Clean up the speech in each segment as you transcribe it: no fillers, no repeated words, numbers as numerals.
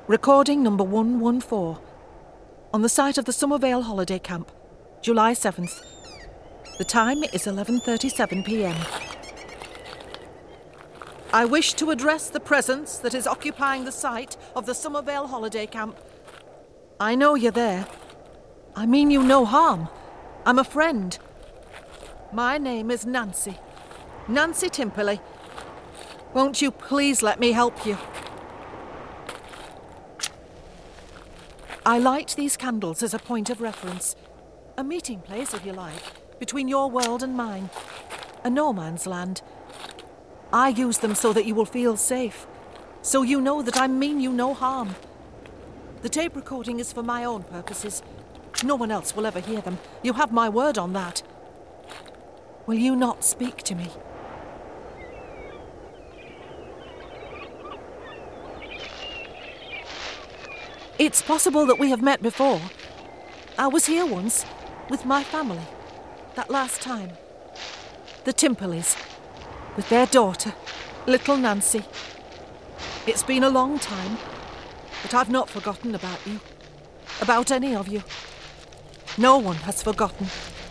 Recording number 114. On the site of the Summervale Holiday Camp, July 7th. The time is 11:37 p.m. I wish to address the presence that is occupying the site of the Summervale Holiday Camp. I know you're there. I mean you no harm. I'm a friend. My name is Nancy. Nancy Timperley. Won't you please let me help you? I light these candles as a point of reference. A meeting place, if you like, between your world and mine. A no man's land. I use them so that you will feel safe. So you know that I mean you no harm. The tape recording is for my own purposes. No one else will ever hear them. You have my word on that. Will you not speak to me? It's possible that we have met before. I was here once, with my family, that last time. The Timperleys, with their daughter, little Nancy. It's been a long time, but I've not forgotten about you, about any of you. No one has forgotten.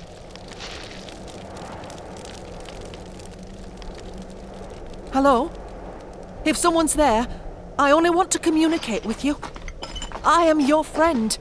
Hello? If someone's there, I only want to communicate with you. I am your friend.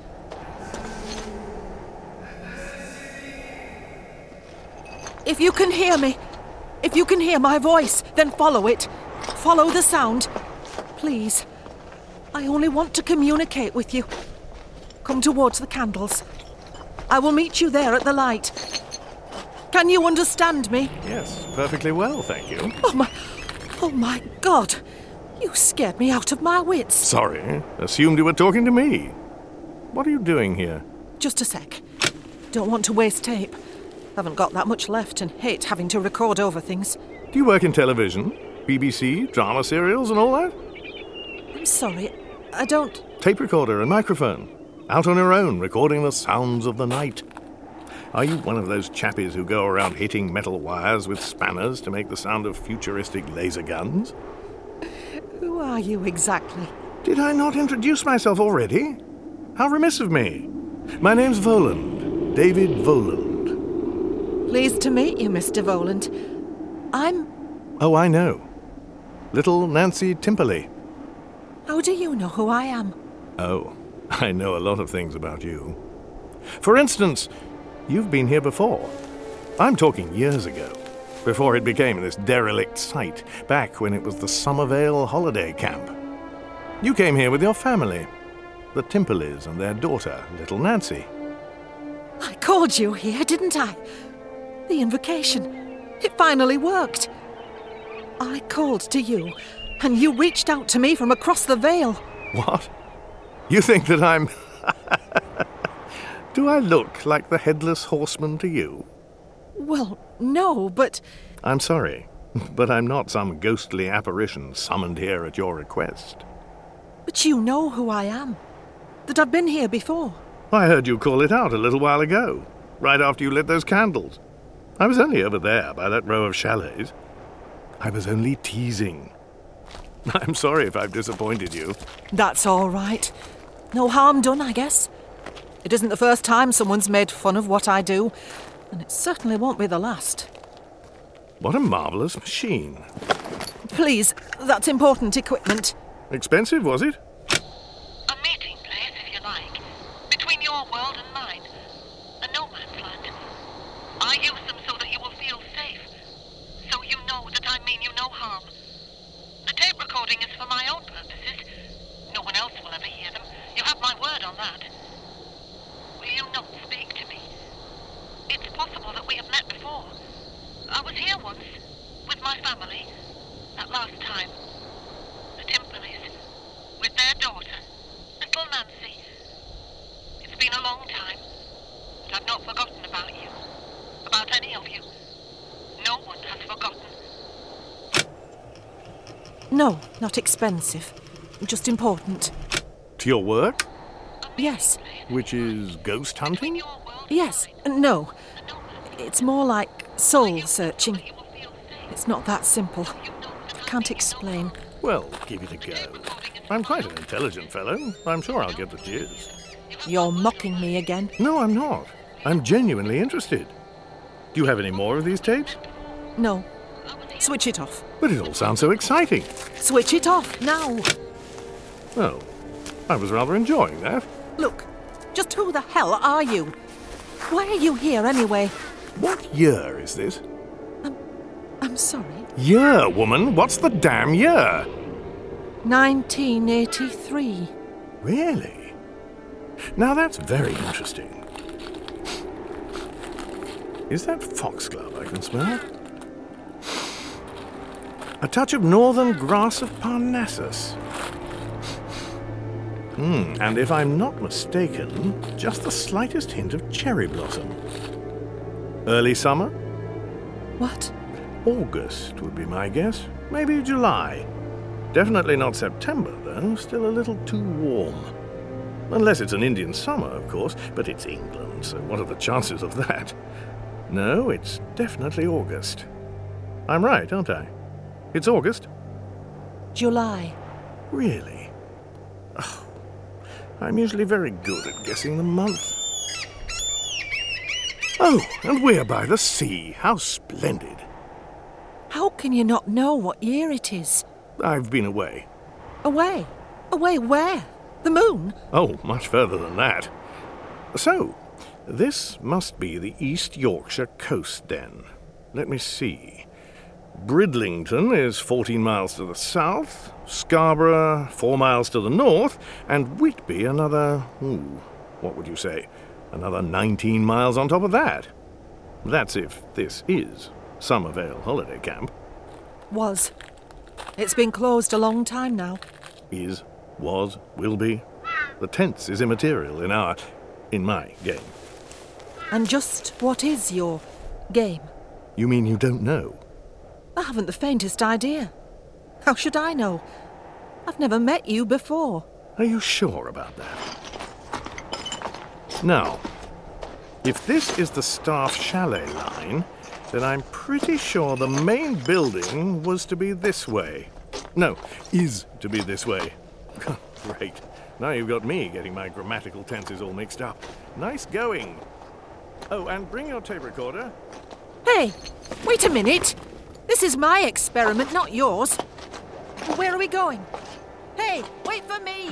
If you can hear me, if you can hear my voice, then follow it. Follow the sound. Please. I only want to communicate with you. Come towards the candles. I will meet you there at the light. Can you understand me? Yes, perfectly well, thank you. Oh my God. You scared me out of my wits. Sorry, assumed you were talking to me. What are you doing here? Just a sec. Don't want to waste tape. Haven't got that much left and hate having to record over things. Do you work in television? BBC, drama serials and all that? I'm sorry, I don't... Tape recorder and microphone. Out on your own, recording the sounds of the night. Are you one of those chappies who go around hitting metal wires with spanners to make the sound of futuristic laser guns? Who are you exactly? Did I not introduce myself already? How remiss of me. My name's Voland. David Voland. Pleased to meet you, Mr. Voland. I'm... Oh, I know. Little Nancy Timperley. How do you know who I am? Oh, I know a lot of things about you. For instance, you've been here before. I'm talking years ago. Before it became this derelict site, back when it was the Summervale Holiday Camp. You came here with your family, the Timperleys and their daughter, little Nancy. I called you here, didn't I? The invocation. It finally worked. I called to you, and you reached out to me from across the Vale. What? You think that I'm... Do I look like the Headless Horseman to you? Well, no, but... I'm sorry, but I'm not some ghostly apparition summoned here at your request. But you know who I am. That I've been here before. I heard you call it out a little while ago, right after you lit those candles. I was only over there by that row of chalets. I was only teasing. I'm sorry if I've disappointed you. That's all right. No harm done, I guess. It isn't the first time someone's made fun of what I do. And it certainly won't be the last. What a marvellous machine. Please, that's important equipment. Expensive, was it? A meeting place, if you like, between your world and mine. A no man's land. I use them so that you will feel safe. So you know that I mean you no harm. The tape recording is for my own purposes. No one else will ever hear them. You have my word on that. Will you not speak to me? It's possible that we have met before. I was here once, with my family, that last time. The Timperleys, with their daughter, little Nancy. It's been a long time, but I've not forgotten about you. About any of you. No one has forgotten. No, not expensive. Just important. To your work? Yes. Which is ghost hunting? Yes. No. It's more like soul searching. It's not that simple. I can't explain. Well, give it a go. I'm quite an intelligent fellow. I'm sure I'll get the gist. You're mocking me again. No, I'm not. I'm genuinely interested. Do you have any more of these tapes? No. Switch it off. But it all sounds so exciting. Switch it off, now. Oh, I was rather enjoying that. Look, just who the hell are you? Why are you here anyway? What year is this? I'm sorry. Year, woman. What's the damn year? 1983. Really? Now that's very interesting. Is that foxglove I can smell? A touch of northern grass of Parnassus. And if I'm not mistaken, just the slightest hint of cherry blossom. Early summer? What? August would be my guess. Maybe July. Definitely not September, though. Still a little too warm. Unless it's an Indian summer, of course. But it's England, so what are the chances of that? No, it's definitely August. I'm right, aren't I? It's August? July. Really? Oh, I'm usually very good at guessing the month. Oh, and we're by the sea. How splendid. How can you not know what year it is? I've been away. Away? Away where? The moon? Oh, much further than that. So, this must be the East Yorkshire coast den. Let me see. Bridlington is 14 miles to the south, Scarborough 4 miles to the north, and Whitby another, what would you say, another 19 miles on top of that. That's if this is Summervale Holiday Camp. Was. It's been closed a long time now. Is, was, will be. The tense is immaterial in my game. And just what is your game? You mean you don't know? I haven't the faintest idea. How should I know? I've never met you before. Are you sure about that? Now, if this is the Staff Chalet line, then I'm pretty sure the main building was to be this way. No, is to be this way. Great. Now you've got me getting my grammatical tenses all mixed up. Nice going. Oh, and bring your tape recorder. Hey, wait a minute. This is my experiment, not yours. Where are we going? Hey, wait for me!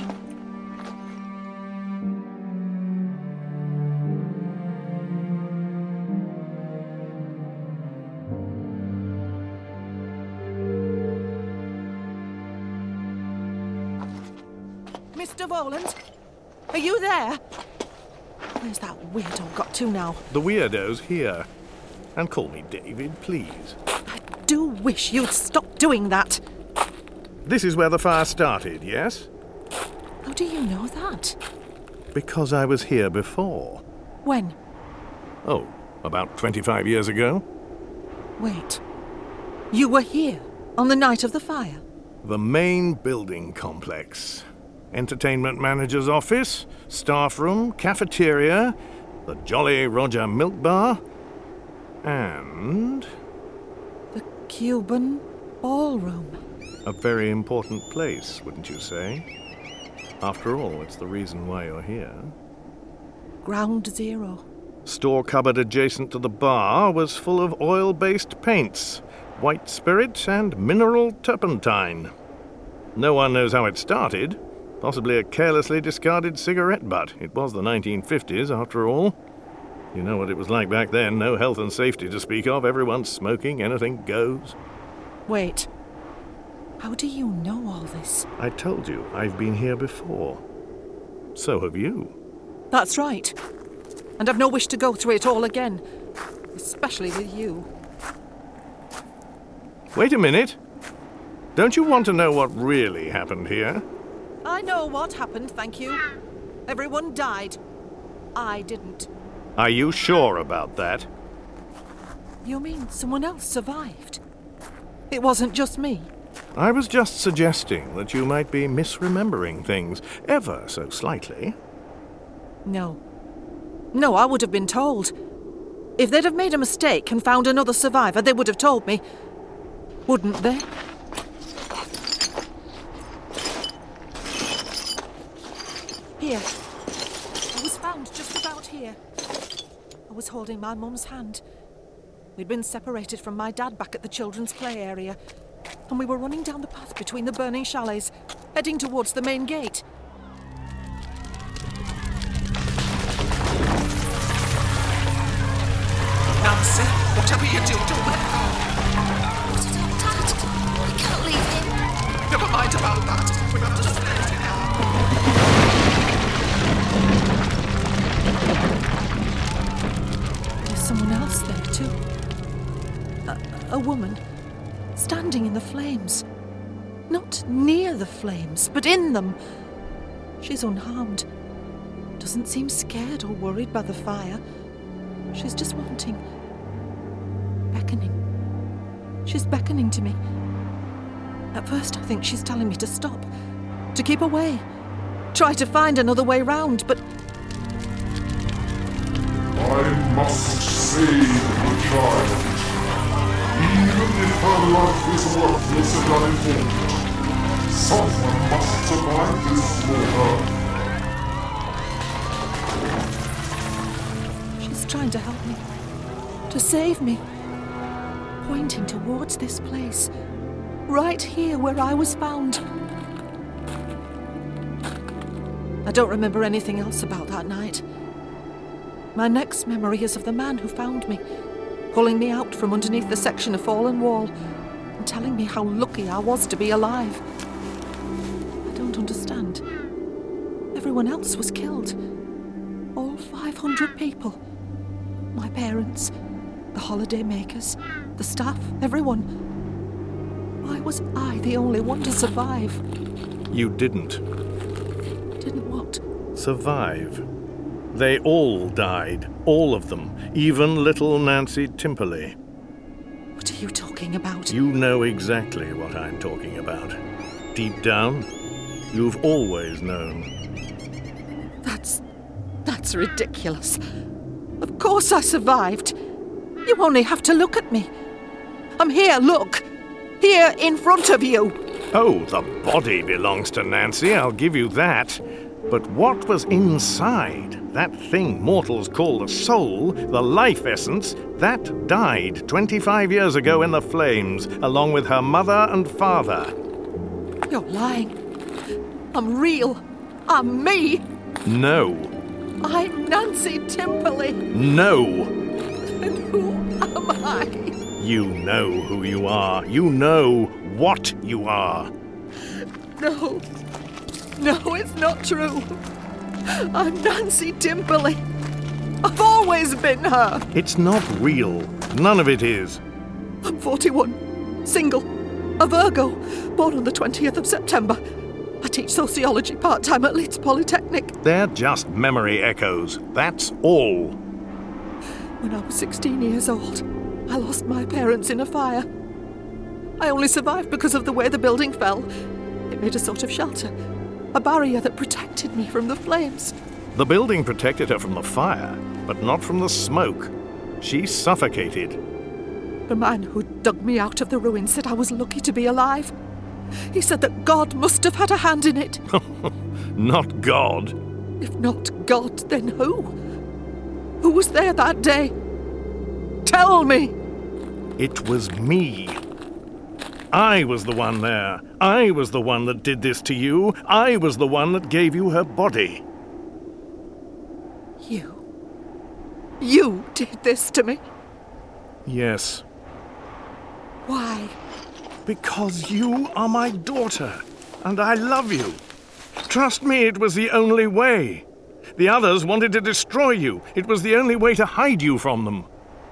Mr. Voland, are you there? Where's that weirdo got to now? The weirdo's here. And call me David, please. I do wish you'd stop doing that. This is where the fire started, yes? How do you know that? Because I was here before. When? Oh, about 25 years ago. Wait. You were here on the night of the fire? The main building complex. Entertainment manager's office, staff room, cafeteria, the Jolly Roger Milk Bar, and The Cuban Ballroom. a very important place, wouldn't you say? After all, it's the reason why you're here. Ground Zero. Store cupboard adjacent to the bar was full of oil-based paints, white spirit and mineral turpentine. No one knows how it started. Possibly a carelessly discarded cigarette butt. It was the 1950s, after all. You know what it was like back then. No health and safety to speak of. Everyone smoking. Anything goes. Wait. How do you know all this? I told you, I've been here before. So have you. That's right. And I've no wish to go through it all again. Especially with you. Wait a minute. Don't you want to know what really happened here? I know what happened, thank you. Everyone died. I didn't. Are you sure about that? You mean someone else survived? It wasn't just me. I was just suggesting that you might be misremembering things, ever so slightly. No. No, I would have been told. If they'd have made a mistake and found another survivor, they would have told me. Wouldn't they? Here. I was found just about here. I was holding my mum's hand. We'd been separated from my dad back at the children's play area, and we were running down the path between the burning chalets, heading towards the main gate. Nancy, whatever you do, don't let go. What about Dad? I can't leave him. Never mind about that. We'll have to stay together. There's someone else there too. A woman, standing in the flames. Not near the flames, but in them. She's unharmed. Doesn't seem scared or worried by the fire. She's just wanting... beckoning. She's beckoning to me. At first I think she's telling me to stop, to keep away, try to find another way round, but... I must save the child. Even if her life is worthless and unimportant, someone must survive this slaughter. She's trying to help me, to save me, pointing towards this place, right here where I was found. I don't remember anything else about that night. My next memory is of the man who found me, pulling me out from underneath the section of fallen wall and telling me how lucky I was to be alive. I don't understand. Everyone else was killed. All 500 people. My parents, the holiday makers, the staff, everyone. Why was I the only one to survive? You didn't. Didn't what? Survive. They all died. All of them. Even little Nancy Timperley. What are you talking about? You know exactly what I'm talking about. Deep down, you've always known. That's ridiculous. Of course I survived. You only have to look at me. I'm here, look. Here in front of you. Oh, the body belongs to Nancy, I'll give you that. But what was inside, that thing mortals call the soul, the life essence, that died 25 years ago in the flames, along with her mother and father. You're lying. I'm real. I'm me. No. I'm Nancy Timperley. No. And who am I? You know who you are. You know what you are. No. No, it's not true. I'm Nancy Timperley. I've always been her. It's not real. None of it is. I'm 41, single, a Virgo, born on the 20th of September. I teach sociology part-time at Leeds Polytechnic. They're just memory echoes. That's all. When I was 16 years old, I lost my parents in a fire. I only survived because of the way the building fell. It made a sort of shelter, a barrier that protected me from the flames. The building protected her from the fire, but not from the smoke. She suffocated. The man who dug me out of the ruins said I was lucky to be alive. He said that God must have had a hand in it. Not God. If not God, then who? Who was there that day? Tell me! It was me. I was the one there. I was the one that did this to you. I was the one that gave you her body. You did this to me? Yes. Why? Because you are my daughter, and I love you. Trust me, it was the only way. The others wanted to destroy you. It was the only way to hide you from them.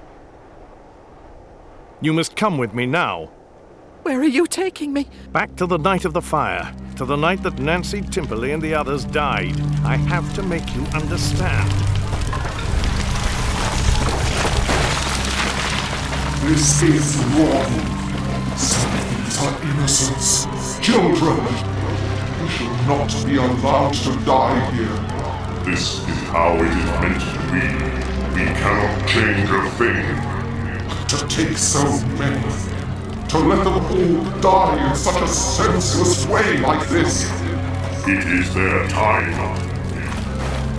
You must come with me now. Where are you taking me? Back to the night of the fire, to the night that Nancy Timperley and the others died. I have to make you understand. This is wrong. These are innocents, children. They should not be allowed to die here. This is how it is meant to be. We cannot change a thing. To take so many, to let them all die in such a senseless way like this. It is their time.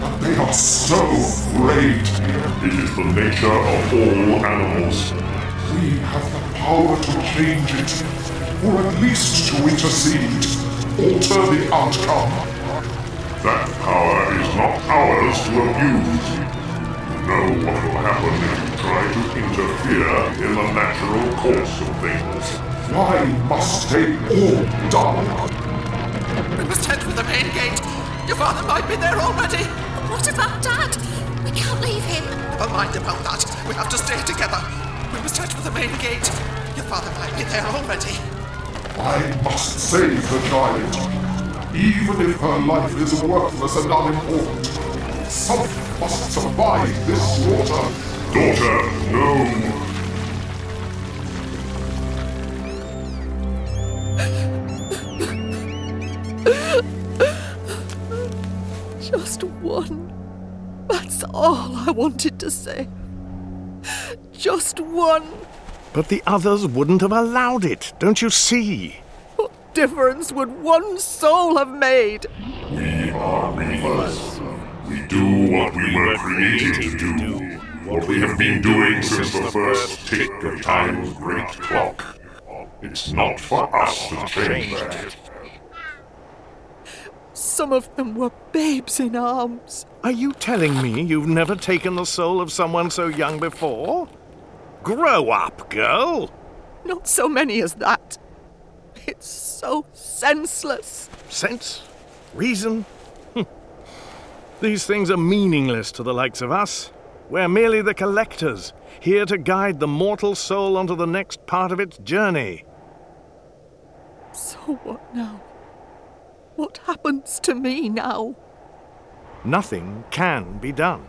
They are so great. It is the nature of all animals. We have the power to change it, or at least to intercede, alter the outcome. That power is not ours to abuse. You know what will happen if you try to interfere in the natural course of things. Why must they all die? We must head for the main gate. Your father might be there already. What about Dad? We can't leave him. Never mind about that. We have to stay together. We must head for the main gate. Your father might be there already. I must save the child. Even if her life is worthless and unimportant, something must survive this slaughter. Daughter, no! Just one. That's all I wanted to say. Just one. But the others wouldn't have allowed it, don't you see? What difference would one soul have made? We are Reavers. We do what we were created to do. What we have been doing since the first tick of time's great clock. It's not for us to change that. Some of them were babes in arms. Are you telling me you've never taken the soul of someone so young before? Grow up, girl! Not so many as that. It's so senseless. Sense? Reason? These things are meaningless to the likes of us. We're merely the collectors, here to guide the mortal soul onto the next part of its journey. So what now? What happens to me now? Nothing can be done.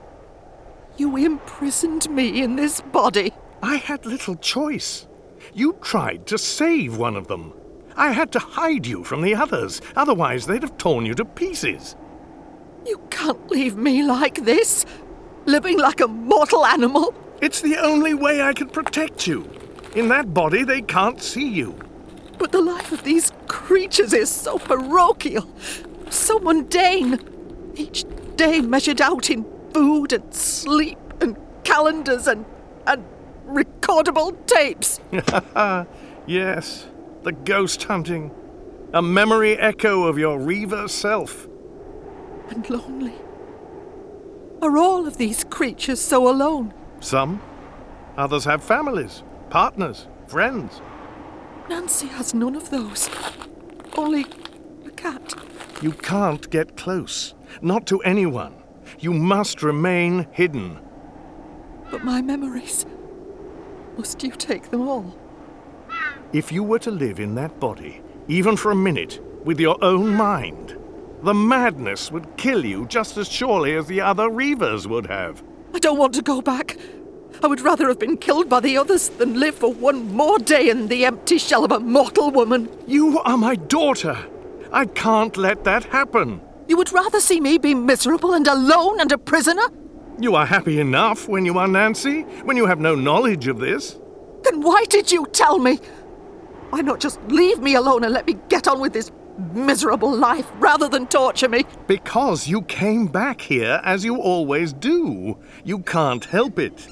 You imprisoned me in this body. I had little choice. You tried to save one of them. I had to hide you from the others, otherwise they'd have torn you to pieces. You can't leave me like this, living like a mortal animal. It's the only way I can protect you. In that body, they can't see you. But the life of these creatures is so parochial, so mundane. Each day measured out in food and sleep and calendars and recordable tapes. Yes, the ghost hunting. A memory echo of your Reaver self. And lonely. Are all of these creatures so alone? Some. Others have families, partners, friends. Nancy has none of those. Only a cat. You can't get close. Not to anyone. You must remain hidden. But my memories. Must you take them all? If you were to live in that body, even for a minute, with your own mind, the madness would kill you just as surely as the other Reavers would have. I don't want to go back. I would rather have been killed by the others than live for one more day in the empty shell of a mortal woman. You are my daughter. I can't let that happen. You would rather see me be miserable and alone and a prisoner? You are happy enough when you are Nancy, when you have no knowledge of this. Then why did you tell me? Why not just leave me alone and let me get on with this miserable life rather than torture me? Because you came back here as you always do. You can't help it.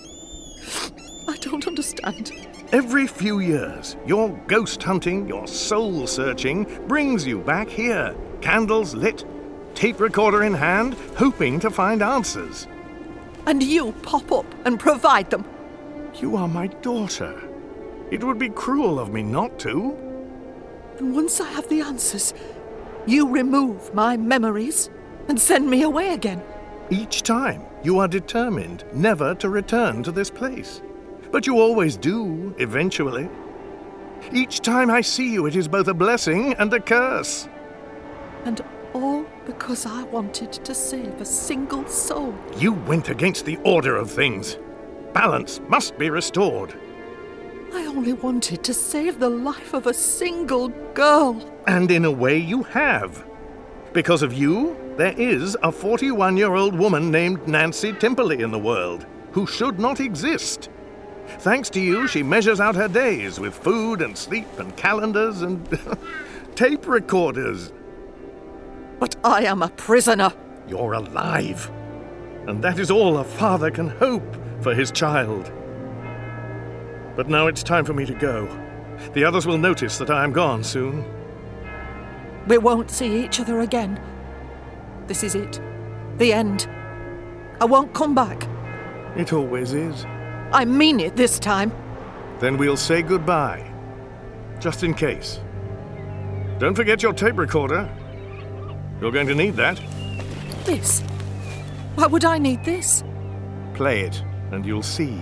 I don't understand. Every few years, your ghost hunting, your soul searching brings you back here, candles lit, tape recorder in hand, hoping to find answers. And you pop up and provide them. You are my daughter. It would be cruel of me not to. And once I have the answers, you remove my memories and send me away again. Each time, you are determined never to return to this place. But you always do, eventually. Each time I see you, it is both a blessing and a curse. And all because I wanted to save a single soul. You went against the order of things. Balance must be restored. I only wanted to save the life of a single girl. And in a way you have. Because of you, there is a 41-year-old woman named Nancy Timperley in the world, who should not exist. Thanks to you, she measures out her days with food and sleep and calendars and tape recorders. But I am a prisoner. You're alive. And that is all a father can hope for his child. But now it's time for me to go. The others will notice that I am gone soon. We won't see each other again. This is it. The end. I won't come back. It always is. I mean it this time. Then we'll say goodbye. Just in case. Don't forget your tape recorder. You're going to need that. This? Why would I need this? Play it, and you'll see.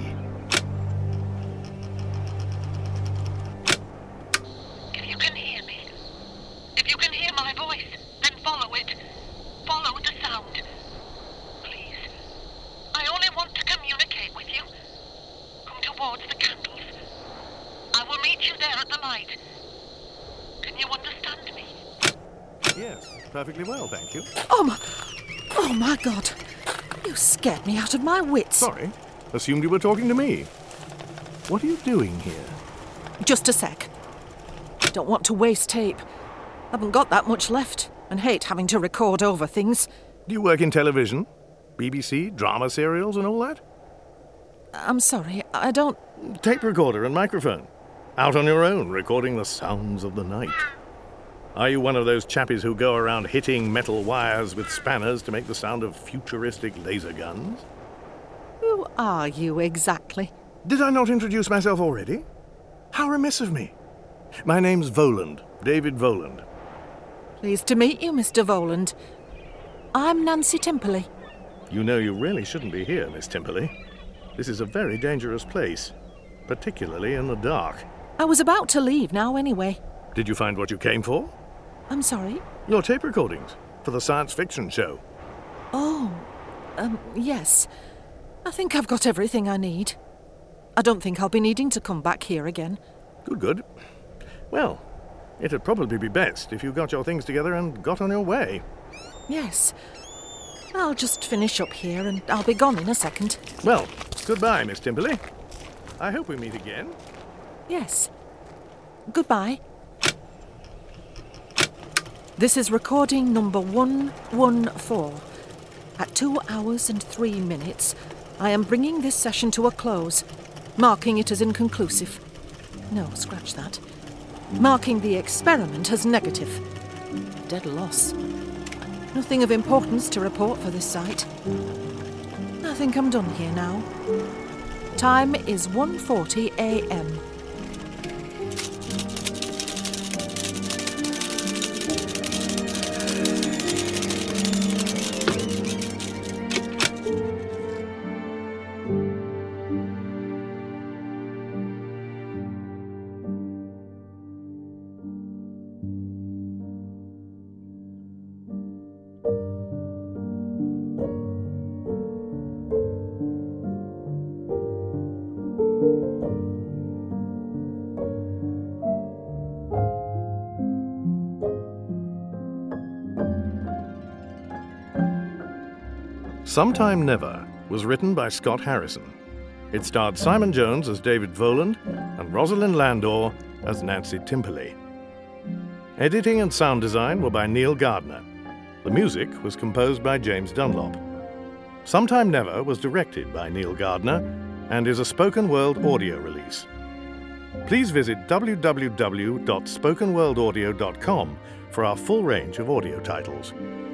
If you can hear me, if you can hear my voice, then follow it. Follow the sound. Please. I only want to communicate with you. Come towards the candles. I will meet you there at the light. Can you understand me? Yes, perfectly well, thank you. Oh my God. You scared me out of my wits. Sorry, assumed you were talking to me. What are you doing here? Just a sec. Don't want to waste tape. Haven't got that much left, and hate having to record over things. Do you work in television? BBC, drama serials and all that? I'm sorry, I don't... Tape recorder and microphone. Out on your own, recording the sounds of the night. Are you one of those chappies who go around hitting metal wires with spanners to make the sound of futuristic laser guns? Who are you exactly? Did I not introduce myself already? How remiss of me. My name's Voland, David Voland. Pleased to meet you, Mr. Voland. I'm Nancy Timperley. You know you really shouldn't be here, Miss Timperley. This is a very dangerous place, particularly in the dark. I was about to leave now anyway. Did you find what you came for? I'm sorry? Your tape recordings for the science fiction show. Oh, yes. I think I've got everything I need. I don't think I'll be needing to come back here again. Good. Well, it'd probably be best if you got your things together and got on your way. Yes. I'll just finish up here and I'll be gone in a second. Well, goodbye, Miss Timperley. I hope we meet again. Yes. Goodbye. This is recording number 114. At 2 hours and 3 minutes, I am bringing this session to a close, marking it as inconclusive. No, scratch that. Marking the experiment as negative. Dead loss. Nothing of importance to report for this site. I think I'm done here now. Time is 1:40 a.m. Sometime Never was written by Scott Harrison. It starred Simon Jones as David Voland and Rosalind Landor as Nancy Timperley. Editing and sound design were by Neil Gardner. The music was composed by James Dunlop. Sometime Never was directed by Neil Gardner and is a Spoken World audio release. Please visit www.spokenworldaudio.com for our full range of audio titles.